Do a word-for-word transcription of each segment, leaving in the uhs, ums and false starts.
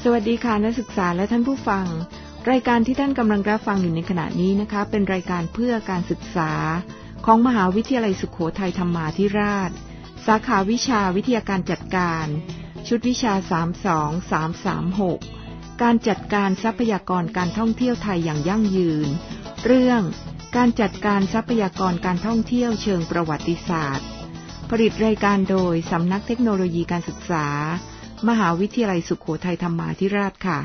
วัสดีค่ะนักศึกษาและท่านผู้ฟังรายการที่ท่านกำลังรับฟังอยู่ในขณะนี้นะคะเป็นรายการเพื่อการศึกษาของมหาวิทยาลัยสุโขทัยธรรมาธิราชสาขาวิชาวิทยาการจัดการชุดวิชาสาม สอง สาม สาม หกการจัดการทรัพยากรการท่องเที่ยวไทยอย่างยั่งยืนเรื่องการจัดการทรัพยากรการท่องเที่ยวเชิงประวัติศาสตร์ผลิตรายการโดยสำนักเทคโนโลยีการศึกษามหาวิทยาลัยสุโขทัยธรรมาธิราชค่ะ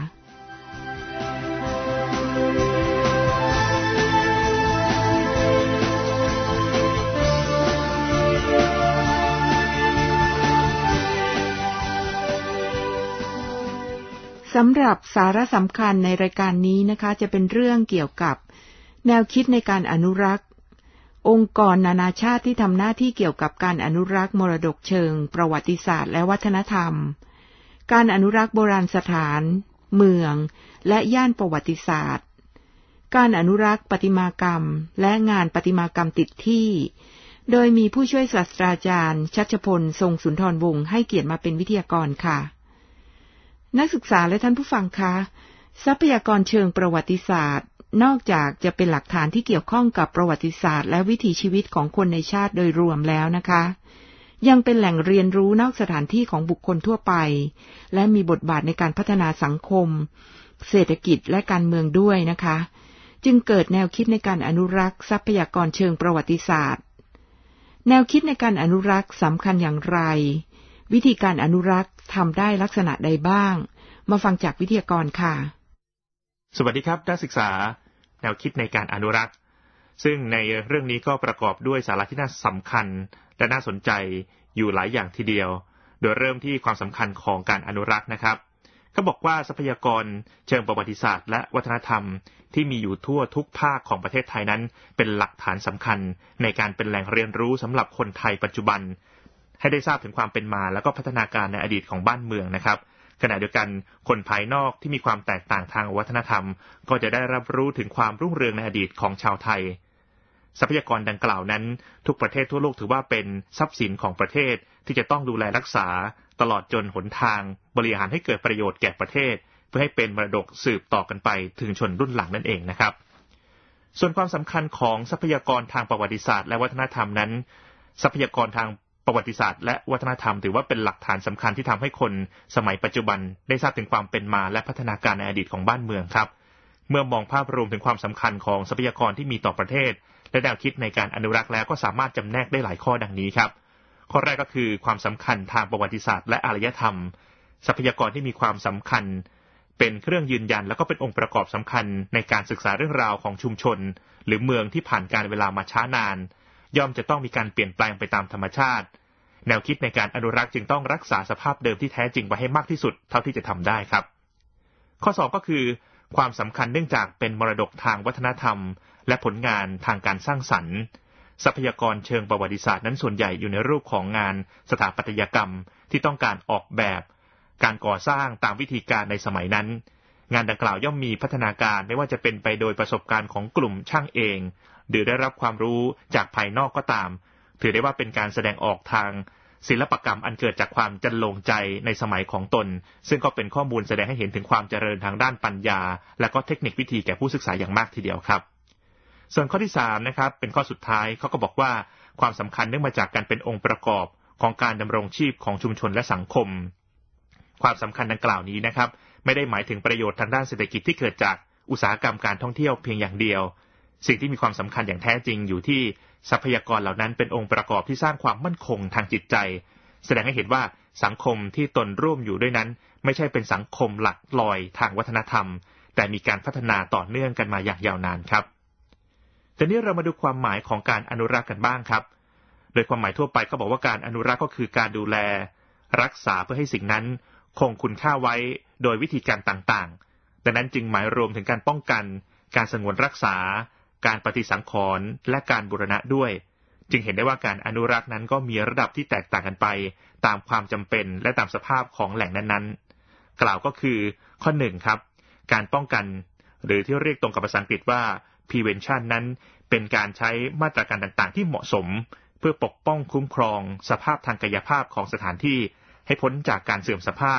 สำหรับสาระสำคัญในรายการนี้นะคะจะเป็นเรื่องเกี่ยวกับแนวคิดในการอนุรักษ์องค์กรนานาชาติที่ทำหน้าที่เกี่ยวกับการอนุรักษ์มรดกเชิงประวัติศาสตร์และวัฒนธรรมการอนุรักษ์โบราณสถานเมืองและย่านประวัติศาสตร์การอนุรักษ์ประติมากรรมและงานประติมากรรมติดที่โดยมีผู้ช่วยศาสตราจารย์ชัชพลทรงสุนทรวงศ์ให้เกียรติมาเป็นวิทยากรค่ะนักศึกษาและท่านผู้ฟังคะทรัพยากรเชิงประวัติศาสตร์นอกจากจะเป็นหลักฐานที่เกี่ยวข้องกับประวัติศาสตร์และวิถีชีวิตของคนในชาติโดยรวมแล้วนะคะยังเป็นแหล่งเรียนรู้นอกสถานที่ของบุคคลทั่วไปและมีบทบาทในการพัฒนาสังคมเศรษฐกิจและการเมืองด้วยนะคะจึงเกิดแนวคิดในการอนุรักษ์ทรัพยากรเชิงประวัติศาสตร์แนวคิดในการอนุรักษ์สำคัญอย่างไรวิธีการอนุรักษ์ทำได้ลักษณะใดบ้างมาฟังจากวิทยากรค่ะสวัสดีครับนักศึกษาแนวคิดในการอนุรักษ์ซึ่งในเรื่องนี้ก็ประกอบด้วยสาระที่น่าสำคัญและน่าสนใจอยู่หลายอย่างทีเดียวโดยเริ่มที่ความสำคัญของการอนุรักษ์นะครับเขาบอกว่าทรัพยากรเชิงประวัติศาสตร์และวัฒนธรรมที่มีอยู่ทั่วทุกภาคของประเทศไทยนั้นเป็นหลักฐานสำคัญในการเป็นแหล่งเรียนรู้สำหรับคนไทยปัจจุบันให้ได้ทราบถึงความเป็นมาและก็พัฒนาการในอดีตของบ้านเมืองนะครับขณะเดียวกันคนภายนอกที่มีความแตกต่างทางวัฒนธรรมก็จะได้รับรู้ถึงความรุ่งเรืองในอดีตของชาวไทยทรัพยากรดังกล่าวนั้นทุกประเทศทั่วโลกถือว่าเป็นทรัพย์สินของประเทศที่จะต้องดูแลรักษาตลอดจนหนทางบริหารให้เกิดประโยชน์แก่ประเทศเพื่อให้เป็นมรดกสืบต่อกันไปถึงชนรุ่นหลังนั่นเองนะครับส่วนความสำคัญของทรัพยากรทางประวัติศาสตร์และวัฒนธรรมนั้นทรัพยากรทางประวัติศาสตร์และวัฒนธรรมถือว่าเป็นหลักฐานสำคัญที่ทำให้คนสมัยปัจจุบันได้ทราบถึงความเป็นมาและพัฒนาการในอดีตของบ้านเมืองครับเมื่อมองภาพรวมถึงความสำคัญของทรัพยากรที่มีต่อประเทศและแนวคิดในการอนุรักษ์แล้วก็สามารถจำแนกได้หลายข้อดังนี้ครับข้อแรกก็คือความสำคัญทางประวัติศาสตร์และอารยธรรมทรัพยากรที่มีความสำคัญเป็นเครื่องยืนยันและก็เป็นองค์ประกอบสำคัญในการศึกษาเรื่องราวของชุมชนหรือเมืองที่ผ่านการเวลามาช้านานย่อมจะต้องมีการเปลี่ยนแปลงไปตามธรรมชาติแนวคิดในการอนุรักษ์จึงต้องรักษาสภาพเดิมที่แท้จริงไว้ให้มากที่สุดเท่าที่จะทำได้ครับข้อสองก็คือความสำคัญเนื่องจากเป็นมรดกทางวัฒนธรรมและผลงานทางการสร้างสรรค์ทรัพยากรเชิงประวัติศาสตร์นั้นส่วนใหญ่อยู่ในรูปของงานสถาปัตยกรรมที่ต้องการออกแบบการก่อสร้างตามวิธีการในสมัยนั้นงานดังกล่าวย่อมมีพัฒนาการไม่ว่าจะเป็นไปโดยประสบการณ์ของกลุ่มช่างเองหรือได้รับความรู้จากภายนอกก็ตามถือได้ว่าเป็นการแสดงออกทางศิลปกรรมอันเกิดจากความจันโลงใจในสมัยของตนซึ่งก็เป็นข้อมูลแสดงให้เห็นถึงความเจริญทางด้านปัญญาและก็เทคนิควิธีแก่ผู้ศึกษาอย่างมากทีเดียวครับส่วนข้อที่สามนะครับเป็นข้อสุดท้ายเขาก็บอกว่าความสำคัญเนื่องมาจากการเป็นองค์ประกอบของการดำรงชีพของชุมชนและสังคมความสำคัญดังกล่าวนี้นะครับไม่ได้หมายถึงประโยชน์ทางด้านเศรษฐกิจที่เกิดจากอุตสาหกรรมการท่องเที่ยวเพียงอย่างเดียวสิ่งที่มีความสำคัญอย่างแท้จริงอยู่ที่ทรัพยากรเหล่านั้นเป็นองค์ประกอบที่สร้างความมั่นคงทางจิตใจแสดงให้เห็นว่าสังคมที่ตนร่วมอยู่ด้วยนั้นไม่ใช่เป็นสังคมหลักลอยทางวัฒนธรรมแต่มีการพัฒนาต่อเนื่องกันมาอย่างยาวนานครับทีนี้เรามาดูความหมายของการอนุรักษ์กันบ้างครับโดยความหมายทั่วไปก็บอกว่าการอนุรักษ์ก็คือการดูแลรักษาเพื่อให้สิ่งนั้นคงคุณค่าไว้โดยวิธีการต่างๆดังนั้นจึงหมายรวมถึงการป้องกันการสงวนรักษาการปฏิสังขรณ์และการบูรณะด้วยจึงเห็นได้ว่าการอนุรักษ์นั้นก็มีระดับที่แตกต่างกันไปตามความจำเป็นและตามสภาพของแหล่งนั้นๆกล่าวก็คือข้อหนึ่งครับการป้องกันหรือที่เรียกตรงกับภาษาอังกฤษว่า prevention นั้นเป็นการใช้มาตรการต่างๆที่เหมาะสมเพื่อปกป้องคุ้มครองสภาพทางกายภาพของสถานที่ให้พ้นจากการเสื่อมสภาพ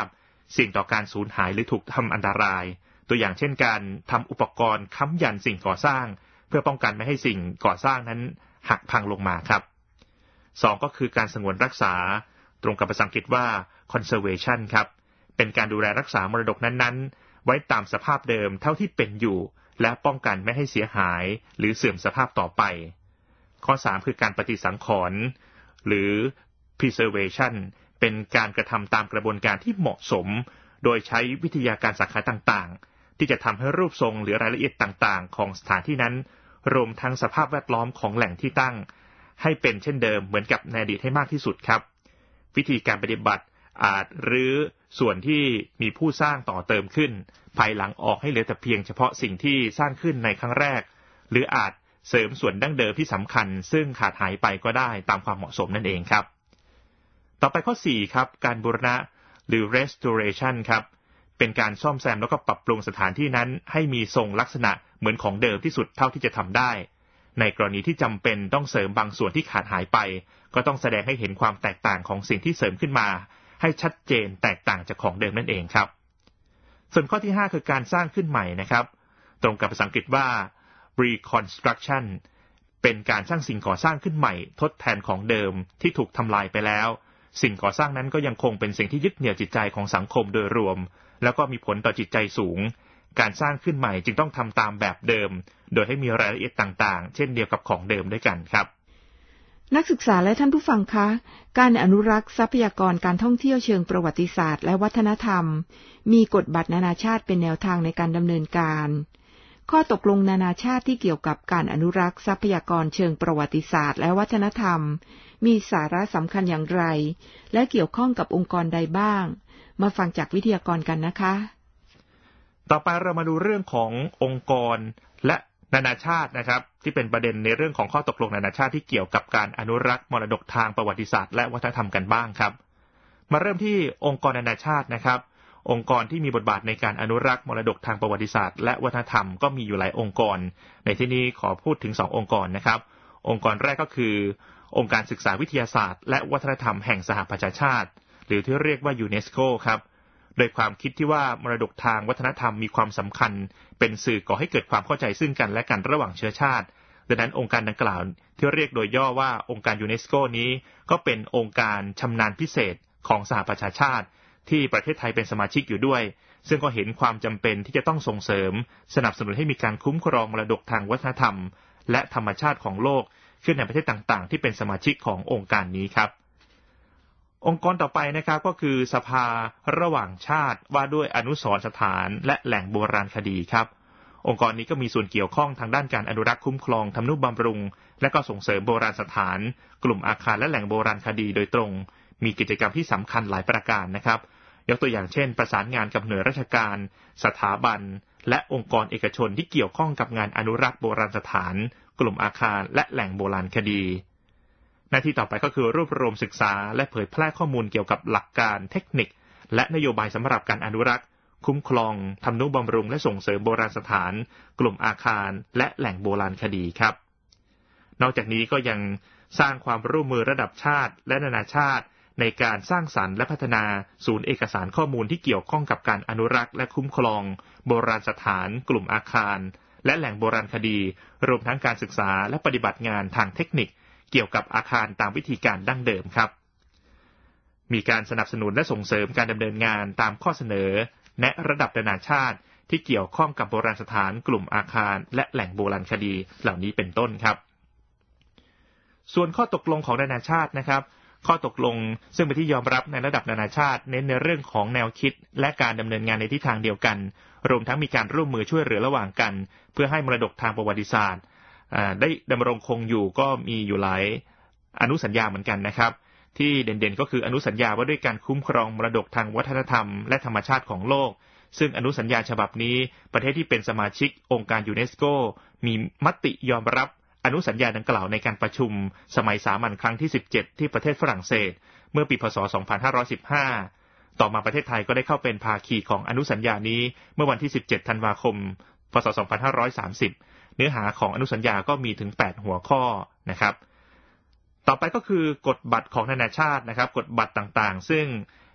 เสี่ยงต่อการสูญหายหรือถูกทำอันตรายตัวอย่างเช่นการทำอุปกรณ์ค้ำยันสิ่งก่อสร้างเพื่อป้องกันไม่ให้สิ่งก่อสร้างนั้นหักพังลงมาครับสองก็คือการสงวนรักษาตรงกับภาษาอังกฤษว่า conservation ครับเป็นการดูแลรักษามรดกนั้นๆไว้ตามสภาพเดิมเท่าที่เป็นอยู่และป้องกันไม่ให้เสียหายหรือเสื่อมสภาพต่อไปข้อสามคือการปฏิสังขรณ์หรือ preservation เป็นการกระทำตามกระบวนการที่เหมาะสมโดยใช้วิทยาการสาขาต่างๆที่จะทำให้รูปทรงหรือรายละเอียดต่างๆของสถานที่นั้นรวมทั้งสภาพแวดล้อมของแหล่งที่ตั้งให้เป็นเช่นเดิมเหมือนกับในอดีตให้มากที่สุดครับวิธีการปฏิบัติอาจรื้อส่วนที่มีผู้สร้างต่อเติมขึ้นภายหลังออกให้เหลือแต่เพียงเฉพาะสิ่งที่สร้างขึ้นในครั้งแรกหรืออาจเสริมส่วนดั้งเดิมที่สำคัญซึ่งขาดหายไปก็ได้ตามความเหมาะสมนั่นเองครับต่อไปข้อสี่ครับการบูรณะหรือ restoration ครับเป็นการซ่อมแซมแล้วก็ปรับปรุงสถานที่นั้นให้มีทรงลักษณะเหมือนของเดิมที่สุดเท่าที่จะทำได้ในกรณีที่จำเป็นต้องเสริมบางส่วนที่ขาดหายไปก็ต้องแสดงให้เห็นความแตกต่างของสิ่งที่เสริมขึ้นมาให้ชัดเจนแตกต่างจากของเดิมนั่นเองครับส่วนข้อที่ห้าคือการสร้างขึ้นใหม่นะครับตรงกับภาษาอังกฤษว่า reconstruction เป็นการสร้างสิ่งก่อสร้างขึ้นใหม่ทดแทนของเดิมที่ถูกทำลายไปแล้วสิ่งก่อสร้างนั้นก็ยังคงเป็นสิ่งที่ยึดเหนี่ยวจิตใจของสังคมโดยรวมแล้วก็มีผลต่อจิตใจสูงการสร้างขึ้นใหม่จึงต้องทำตามแบบเดิมโดยให้มีรายละเอียดต่างๆเช่นเดียวกับของเดิมด้วยกันครับนักศึกษาและท่านผู้ฟังคะการอนุรักษ์ทรัพยากรการท่องเที่ยวเชิงประวัติศาสตร์และวัฒนธรรมมีกฎบัตรนานาชาติเป็นแนวทางในการดำเนินการข้อตกลงนานาชาติที่เกี่ยวกับการอนุรักษ์ทรัพยากรเชิงประวัติศาสตร์และวัฒนธรรมมีสาระสำคัญอย่างไรและเกี่ยวข้องกับองค์กรใดบ้างมาฟังจากวิทยากรกันนะคะต่อไปเรามาดูเรื่องขององค์กรและนานาชาตินะครับที่เป็นประเด็นในเรื่องของข้อตกลงนานาชาติที่เกี่ยวกับการอนุรักษ์มรดกทางประวัติศาสตร์และวัฒนธรรมกันบ้างครับมาเริ่มที่องค์กรนานาชาตินะครับองค์กรที่มีบทบาทในการอนุรักษ์มรดกทางประวัติศาสตร์และวัฒนธรรมก็มีอยู่หลายองค์กรในที่นี้ขอพูดถึงสององค์กรนะครับองค์กรแรกก็คือองค์การศึกษาวิทยาศาสตร์และวัฒนธรรมแห่งสหประชาชาติหรือที่เรียกว่ายูเนสโกครับโดยความคิดที่ว่ามรดกทางวัฒนธรรมมีความสำคัญเป็นสื่อก่อให้เกิดความเข้าใจซึ่งกันและกันระหว่างเชื้อชาติดังนั้นองค์การดังกล่าวที่เรียกโดยย่อว่าองค์การยูเนสโกนี้ก็เป็นองค์การชำนาญพิเศษของสหประชาชาติที่ประเทศไทยเป็นสมาชิกอยู่ด้วยซึ่งก็เห็นความจำเป็นที่จะต้องส่งเสริมสนับสนุนให้มีการคุ้มครองมรดกทางวัฒนธรรมและธรรมชาติของโลกขึ้นในประเทศต่างๆที่เป็นสมาชิกขององค์การนี้ครับองค์กรต่อไปนะครับก็คือสภาระหว่างชาติว่าด้วยอนุสรณ์สถานและแหล่งโบราณคดีครับองค์กรนี้ก็มีส่วนเกี่ยวข้องทางด้านการอนุรักษ์คุ้มครองทำนุบำรุงและก็ส่งเสริมโบราณสถานกลุ่มอาคารและแหล่งโบราณคดีโดยตรงมีกิจกรรมที่สำคัญหลายประการนะครับยกตัวอย่างเช่นประสานงานกับหน่วยราชการสถาบันและองค์กรเอกชนที่เกี่ยวข้องกับงานอนุรักษ์โบราณสถานกลุ่มอาคารและแหล่งโบราณคดีหน้าที่ต่อไปก็คือรวบรวมศึกษาและเผยแพร่ข้อมูลเกี่ยวกับหลักการเทคนิคและนโยบายสำหรับการอนุรักษ์คุ้มครองทำนุบำรุงและส่งเสริมโบราณสถานกลุ่มอาคารและแหล่งโบราณคดีครับนอกจากนี้ก็ยังสร้างความร่วมมือระดับชาติและนานาชาติในการสร้างสรรค์และพัฒนาศูนย์เอกสารข้อมูลที่เกี่ยวข้องกับการอนุรักษ์และคุ้มครองโบราณสถานกลุ่มอาคารและแหล่งโบราณคดีรวมทั้งการศึกษาและปฏิบัติงานทางเทคนิคเกี่ยวกับอาคารตามวิธีการดั้งเดิมครับมีการสนับสนุนและส่งเสริมการดำเนินงานตามข้อเสนอแนะระดับนานาชาติที่เกี่ยวข้องกับโบราณสถานกลุ่มอาคารและแหล่งโบราณคดีเหล่านี้เป็นต้นครับส่วนข้อตกลงของนานาชาตินะครับข้อตกลงซึ่งเป็นที่ยอมรับในระดับนานาชาติเน้นในเรื่องของแนวคิดและการดำเนินงานในทิศทางเดียวกันรวมทั้งมีการร่วมมือช่วยเหลือระหว่างกันเพื่อให้มรดกทางประวัติศาสตร์ได้ดำรงคงอยู่ก็มีอยู่หลายอนุสัญญาเหมือนกันนะครับที่เด่นๆก็คืออนุสัญญาว่าด้วยการคุ้มครองมรดกทางวัฒนธรรมและธรรมชาติของโลกซึ่งอนุสัญญาฉบับนี้ประเทศที่เป็นสมาชิกองค์การยูเนสโกมีมติยอมรับอนุสัญญาดังกล่าวในการประชุมสมัยสามัญครั้งที่สิบเจ็ดที่ประเทศฝรั่งเศสเมื่อปีพ.ศ. สองพันห้าร้อยสิบห้าต่อมาประเทศไทยก็ได้เข้าเป็นภาคีของอนุสัญญานี้เมื่อวันที่สิบเจ็ดธันวาคมพ.ศ. สองพันห้าร้อยสามสิบเนื้อหาของอนุสัญญาก็มีถึงแปดหัวข้อนะครับต่อไปก็คือกฎบัตรของนานาชาตินะครับกฎบัตรต่างๆซึ่ง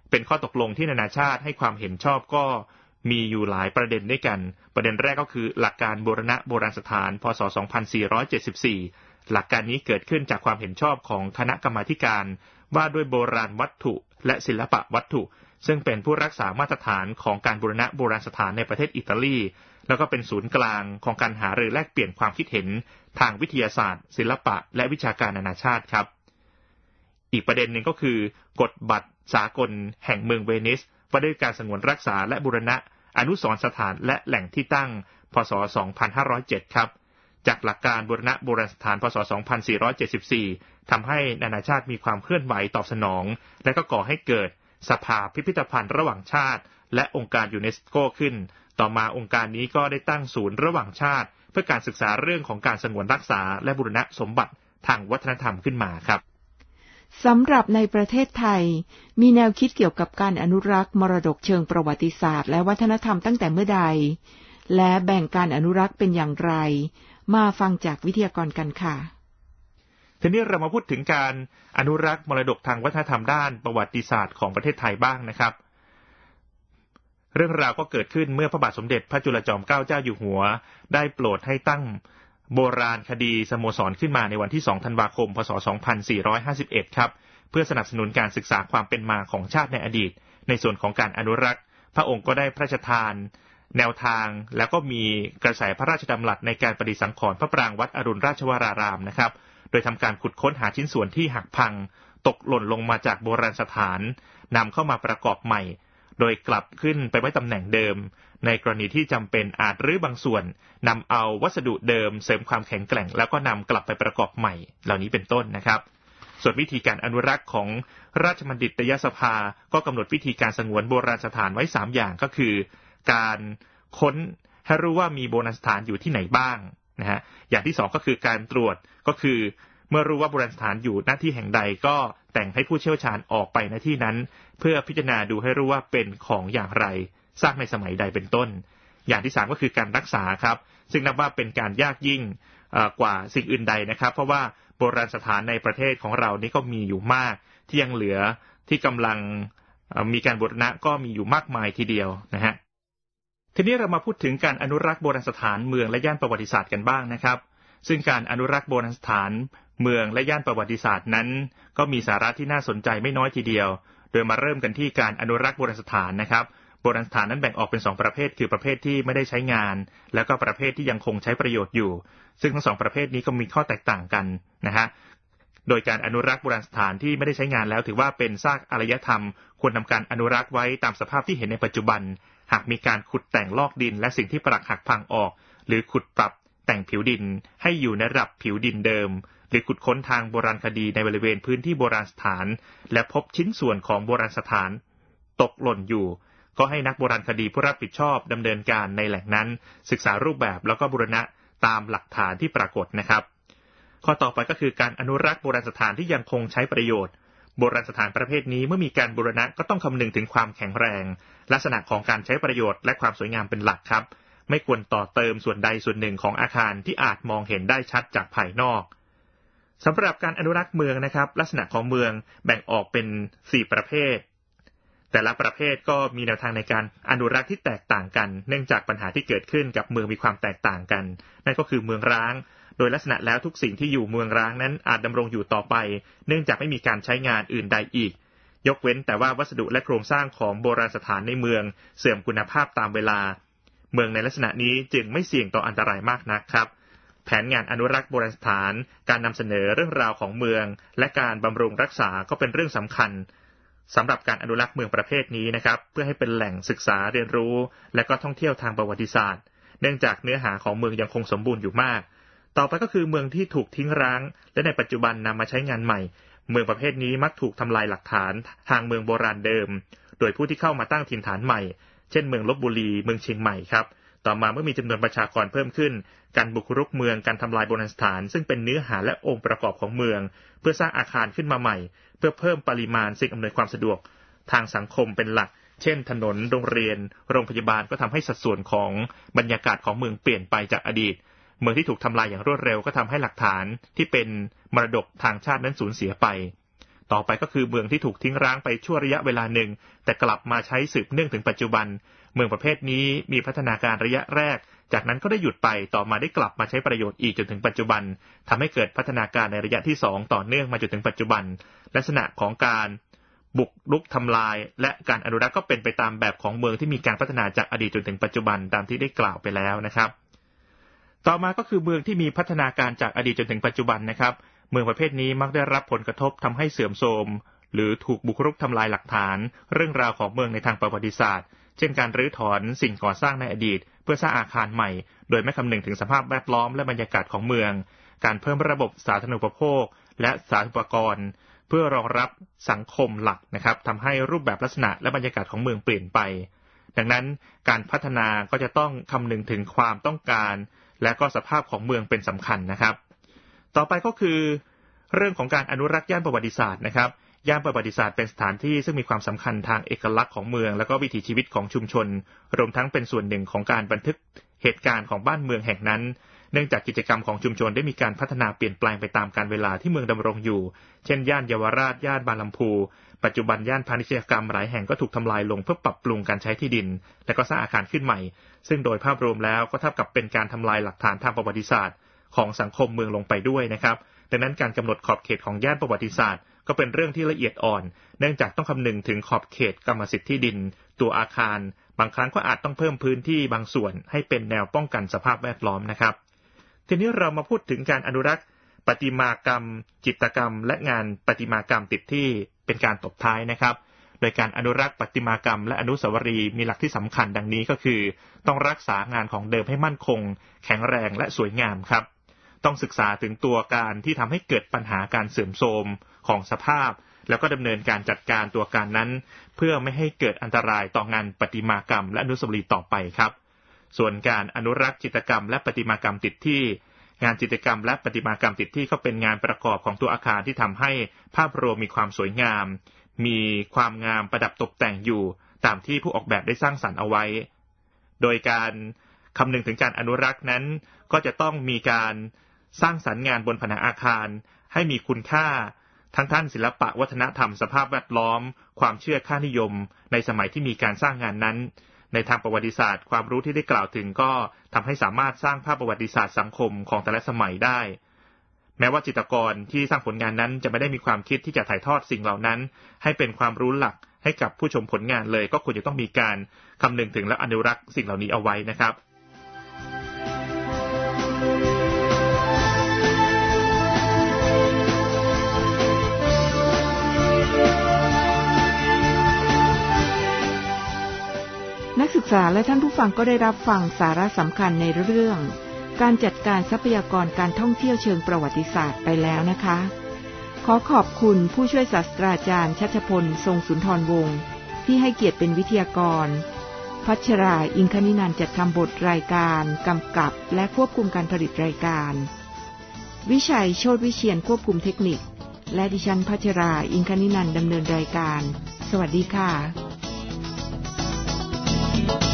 เป็นข้อตกลงที่นานาชาติให้ความเห็นชอบก็มีอยู่หลายประเด็นด้วยกันประเด็นแรกก็คือหลักการบูรณะโบราณสถานพ.ศ. สองพันสี่ร้อยเจ็ดสิบสี่หลักการนี้เกิดขึ้นจากความเห็นชอบของคณะกรรมาธิการว่าด้วยโบราณวัตถุและศิลปะวัตถุซึ่งเป็นผู้รักษามาตรฐานของการบูรณะโบราณสถานในประเทศอิตาลีแล้วก็เป็นศูนย์กลางของการหารือแลกเปลี่ยนความคิดเห็นทางวิทยาศาสตร์ศิลปะและวิชาการนานาชาติครับอีกประเด็นหนึ่งก็คือกฎบัตรสากลแห่งเมืองเวนิสว่าด้วยการสงวนรักษาและบูรณะอนุสรณ์สถานและแหล่งที่ตั้งพ.ศ. สองพันห้าร้อยเจ็ดครับจากหลักการบูรณะโบราณสถานพ.ศ. สองพันสี่ร้อยเจ็ดสิบสี่ทำให้นานาชาติมีความเคลื่อนไหวตอบสนองและก็ก่อให้เกิดสภาพิพิธภัณฑ์ระหว่างชาติและองค์การยูเนสโกขึ้นต่อมาองค์การนี้ก็ได้ตั้งศูนย์ระหว่างชาติเพื่อการศึกษาเรื่องของการสงวนรักษาและบูรณะสมบัติทางวัฒนธรรมขึ้นมาครับสำหรับในประเทศไทยมีแนวคิดเกี่ยวกับการอนุรักษ์มรดกเชิงประวัติศาสตร์และวัฒนธรรมตั้งแต่เมื่อใดและแบ่งการอนุรักษ์เป็นอย่างไรมาฟังจากวิทยากรกันค่ะทีนี้เรามาพูดถึงการอนุรักษ์มรดกทางวัฒนธรรมด้านประวัติศาสตร์ของประเทศไทยบ้างนะครับเรื่องราวก็เกิดขึ้นเมื่อพระบาทสมเด็จพระจุลจอมเกล้าเจ้าอยู่หัวได้โปรดให้ตั้งโบราณคดีสโมสรขึ้นมาในวันที่สองธันวาคมพ.ศ. สองพันสี่ร้อยห้าสิบเอ็ดครับเพื่อสนับสนุนการศึกษาความเป็นมาของชาติในอดีตในส่วนของการอนุรักษ์พระองค์ก็ได้พระราชทานแนวทางแล้วก็มีกระแสพระราชดำรัสในการประดิษฐ์สังขรณ์พระปรางวัดอรุณราชวรารามนะครับโดยทำการขุดค้นหาชิ้นส่วนที่หักพังตกหล่นลงมาจากโบราณสถานนำเข้ามาประกอบใหม่โดยกลับขึ้นไปไว้ตำแหน่งเดิมในกรณีที่จำเป็นอาจรื้อบางส่วนนำเอาวัสดุเดิมเสริมความแข็งแกร่งแล้วก็นำกลับไปประกอบใหม่เหล่านี้เป็นต้นนะครับส่วนวิธีการอนุรักษ์ของราชบัณฑิตยสภาก็กำหนดวิธีการสงวนโบราณสถานไว้สามอย่างก็คือการค้นให้รู้ว่ามีโบราณสถานอยู่ที่ไหนบ้างนะฮะอย่างที่สองก็คือการตรวจก็คือเมื่อรู้ว่าโบราณสถานอยู่หน้าที่แห่งใดก็แต่งให้ผู้เชี่ยวชาญออกไปหน้าที่นั้นเพื่อพิจารณาดูให้รู้ว่าเป็นของอย่างไรสร้างในสมัยใดเป็นต้นอย่างที่สามก็คือการรักษาครับซึ่งนับว่าเป็นการยากยิ่งกว่าสิ่งอื่นใดนะครับเพราะว่าโบราณสถานในประเทศของเรานี่ก็มีอยู่มากที่ยังเหลือที่กำลังมีการบูรณะก็มีอยู่มากมายทีเดียวนะฮะทีนี้เรามาพูดถึงการอนุรักษ์โบราณสถานเมืองและย่านประวัติศาสตร์กันบ้างนะครับซึ่งการอนุรักษ์โบราณสถานเมืองและย่านประวัติศาสตร์นั้นก็มีสาระที่น่าสนใจไม่น้อยทีเดียวโดยมาเริ่มกันที่การอนุรักษ์โบราณสถานนะครับโบราณสถานนั้นแบ่งออกเป็นสองประเภทคือประเภทที่ไม่ได้ใช้งานแล้วก็ประเภทที่ยังคงใช้ประโยชน์อยู่ซึ่งทั้งสองประเภทนี้ก็มีข้อแตกต่างกันนะฮะโดยการอนุรักษ์โบราณสถานที่ไม่ได้ใช้งานแล้วถือว่าเป็นซากอารยธรรมควรทำการอนุรักษ์ไว้ตามสภาพที่เห็นในปัจจุบันหากมีการขุดแต่งลอกดินและสิ่งที่ปรักหักพังออกหรือขุดปรับแต่งผิวดินให้อยู่ในระดับผิวดินเดิมหรือขุดค้นทางโบราณคดีในบริเวณพื้นที่โบราณสถานและพบชิ้นส่วนของโบราณสถานตกหล่นอยู่ก็ให้นักโบราณคดีผู้รับผิดชอบดำเนินการในแหล่งนั้นศึกษารูปแบบแล้วก็บูรณะตามหลักฐานที่ปรากฏนะครับข้อต่อไปก็คือการอนุรักษ์โบราณสถานที่ยังคงใช้ประโยชน์โบราณสถานประเภทนี้เมื่อมีการบูรณะก็ต้องคำนึงถึงความแข็งแรงลักษณะของการใช้ประโยชน์และความสวยงามเป็นหลักครับไม่ควรต่อเติมส่วนใดส่วนหนึ่งของอาคารที่อาจมองเห็นได้ชัดจากภายนอกสำหรับการอนุรักษ์เมืองนะครับลักษณะของเมืองแบ่งออกเป็นสี่ประเภทแต่ละประเภทก็มีแนวทางในการอนุรักษ์ที่แตกต่างกันเนื่องจากปัญหาที่เกิดขึ้นกับเมืองมีความแตกต่างกันนั่นก็คือเมืองร้างโดยลักษณะแล้วทุกสิ่งที่อยู่เมืองร้างนั้นอาจดำรงอยู่ต่อไปเนื่องจากไม่มีการใช้งานอื่นใดอีกยกเว้นแต่ว่าวัสดุและโครงสร้างของโบราณสถานในเมืองเสื่อมคุณภาพตามเวลาเมืองในลักษณะนี้จึงไม่เสี่ยงต่ออันตรายมากนักครับแผนงานอนุรักษ์โบราณสถานการนำเสนอเรื่องราวของเมืองและการบำรุงรักษาก็เป็นเรื่องสำคัญสำหรับการอนุรักษ์เมืองประเภทนี้นะครับเพื่อให้เป็นแหล่งศึกษาเรียนรู้และก็ท่องเที่ยวทางประวัติศาสตร์เนื่องจากเนื้อหาของเมืองยังคงสมบูรณ์อยู่มากต่อไปก็คือเมืองที่ถูกทิ้งร้างและในปัจจุบันนำมาใช้งานใหม่เมืองประเภทนี้มักถูกทำลายหลักฐานทางเมืองโบราณเดิมโดยผู้ที่เข้ามาตั้งถิ่นฐานใหม่เช่นเมืองลพบุรีเมืองเชียงใหม่ครับต่อมาเมื่อมีจำนวนประชากรเพิ่มขึ้นการบุกรุกเมืองการทำลายโบราณสถานซึ่งเป็นเนื้อหาและองค์ประกอบของเมืองเพื่อสร้างอาคารขึ้นมาใหม่เพื่อเพิ่มปริมาณสิ่งอำนวยความสะดวกทางสังคมเป็นหลักเช่นถนนโรงเรียนโรงพยาบาลก็ทำให้สัดส่วนของบรรยากาศของเมืองเปลี่ยนไปจากอดีตเมืองที่ถูกทำลายอย่างรวดเร็วก็ทำให้หลักฐานที่เป็นมรดกทางชาตินั้นสูญเสียไปต่อไปก็คือเมืองที่ถูกทิ้งร้างไปชั่วระยะเวลาหนึ่งแต่กลับมาใช้สืบเนื่องถึงปัจจุบันเมืองประเภทนี้มีพัฒนาการระยะแรกจากนั้นก็ได้หยุดไปต่อมาได้กลับมาใช้ประโยชน์อีกจนถึงปัจจุบันทำให้เกิดพัฒนาการในระยะที่สองต่อเนื่องมาจนถึงปัจจุบันลักษณะของการบุกรุกทำลายและการอนุรักษ์ก็เป็นไปตามแบบของเมืองที่มีการพัฒนาจากอดีตจนถึงปัจจุบันตามที่ได้กล่าวไปแล้วนะครับต่อมาก็คือเมืองที่มีพัฒนาการจากอดีตจนถึงปัจจุบันนะครับเมืองประเภทนี้มักได้รับผลกระทบทำให้เสื่อมโทรมหรือถูกบุกรุกทำลายหลักฐานเรื่องราวของเมืองในทางประวัติศาสตร์เช่นการรื้อถอนสิ่งก่อสร้างในอดีตเพื่อสร้างอาคารใหม่โดยไม่คำนึงถึงสภาพแวดล้อมและบรรยากาศของเมืองการเพิ่มระบบสาธารณูปโภคและสาธารณูปกรณ์เพื่อรองรับสังคมหลักนะครับทำให้รูปแบบลักษณะและบรรยากาศของเมืองเปลี่ยนไปดังนั้นการพัฒนาก็จะต้องคำนึงถึงความต้องการและก็สภาพของเมืองเป็นสำคัญนะครับต่อไปก็คือเรื่องของการอนุรักษ์ย่านประวัติศาสตร์นะครับย่านประวัติศาสตร์เป็นสถานที่ซึ่งมีความสำคัญทางเอกลักษณ์ของเมืองและก็วิถีชีวิตของชุมชนรวมทั้งเป็นส่วนหนึ่งของการบันทึกเหตุการณ์ของบ้านเมืองแห่งนั้นเนื่องจากกิจกรรมของชุมชนได้มีการพัฒนาเปลี่ยนแปลงไปตามกาลเวลาที่เมืองดำรงอยู่เช่นย่านเยาวราชย่านบางลำพูปัจจุบันย่านพาณิชยกรรมหลายแห่งก็ถูกทำลายลงเพื่อปรับปรุงการใช้ที่ดินและก็สร้างอาคารขึ้นใหม่ซึ่งโดยภาพรวมแล้วก็เท่ากับเป็นการทำลายหลักฐานทางประวัติศาสตร์ของสังคมเมืองลงไปด้วยนะครับดังนั้นการกำหนดขอบเขตของย่านประวัติศาสตร์ก็เป็นเรื่องที่ละเอียดอ่อนเนื่องจากต้องคำนึงถึงขอบเขตกรรมสิทธิ์ที่ดินตัวอาคารบางครั้งก็อาจต้องเพิ่มพื้นที่บางส่วนให้เป็นแนวป้องกันสภาพแวดล้อมนะครับทีนี้เรามาพูดถึงการอนุรักษ์ประติมากรรมจิตรกรรมและงานประติมากรรมติดที่เป็นการตบท้ายนะครับโดยการอนุรักษ์ประติมากรรมและอนุสาวรีย์มีหลักที่สำคัญดังนี้ก็คือต้องรักษางานของเดิมให้มั่นคงแข็งแรงและสวยงามครับต้องศึกษาถึงตัวการที่ทำให้เกิดปัญหาการเสื่อมโทรมของสภาพแล้วก็ดำเนินการจัดการตัวการนั้นเพื่อไม่ให้เกิดอันตรายต่องานประติมากรรมและอนุสาวรีย์ต่อไปครับส่วนการอนุรักษ์จิตรกรรมและประติมากรรมติดที่งานจิตรกรรมและประติมากรรมติดที่ก็เป็นงานประกอบของตัวอาคารที่ทำให้ภาพรวมมีความสวยงามมีความงามประดับตกแต่งอยู่ตามที่ผู้ออกแบบได้สร้างสรรค์เอาไว้โดยการคำนึงถึงการอนุรักษ์นั้นก็จะต้องมีการสร้างสรรค์งานบนผนังอาคารให้มีคุณค่าทั้งท่านศิลปะวัฒนธรรมสภาพแวดล้อมความเชื่อค่านิยมในสมัยที่มีการสร้างงานนั้นในทางประวัติศาสตร์ความรู้ที่ได้กล่าวถึงก็ทำให้สามารถสร้างภาพประวัติศาสตร์สังคมของแต่ละสมัยได้แม้ว่าจิตรกรที่สร้างผลงานนั้นจะไม่ได้มีความคิดที่จะถ่ายทอดสิ่งเหล่านั้นให้เป็นความรู้หลักให้กับผู้ชมผลงานเลยก็ควรจะต้องมีการคำนึงถึงและอนุรักษ์สิ่งเหล่านี้เอาไว้นะครับนักศึกษาและท่านผู้ฟังก็ได้รับฟังสาระสำคัญในเรื่องการจัดการทรัพยากรการท่องเที่ยวเชิงประวัติศาสตร์ไปแล้วนะคะขอขอบคุณผู้ช่วยศาสตราจารย์ชัชพลทรงสุนทรวงศ์ที่ให้เกียรติเป็นวิทยากรพัชราอิงคณินันท์จัดทำบทรายการกำกับและควบคุมการผลิตรายการวิชัยโชติวิเชียรควบคุมเทคนิคและดิฉันพัชราอิงคณินันท์ดำเนินรายการสวัสดีค่ะ